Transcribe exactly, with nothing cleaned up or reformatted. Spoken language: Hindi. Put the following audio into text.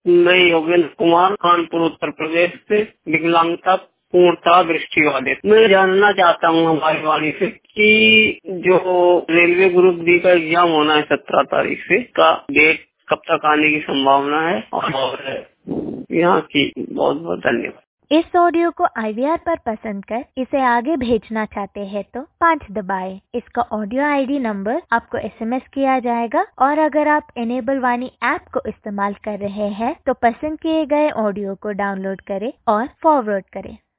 मैं योगेंद्र कुमार, कानपुर उत्तर प्रदेश से, विकलांगता पूर्णता दृष्टिबाधित। मैं जानना चाहता हूँ हमारी वाणी से कि जो रेलवे ग्रुप डी का एग्जाम होना है सत्रह तारीख से, का डेट कब तक आने की संभावना है, और यहाँ की बहुत बहुत धन्यवाद। इस ऑडियो को आई वी आर पर पसंद कर इसे आगे भेजना चाहते हैं तो पाँच दबाएं। इसका ऑडियो आई डी नंबर आपको एस एम एस किया जाएगा, और अगर आप इनेबल वाणी ऐप को इस्तेमाल कर रहे हैं तो पसंद किए गए ऑडियो को डाउनलोड करें और फॉरवर्ड करें।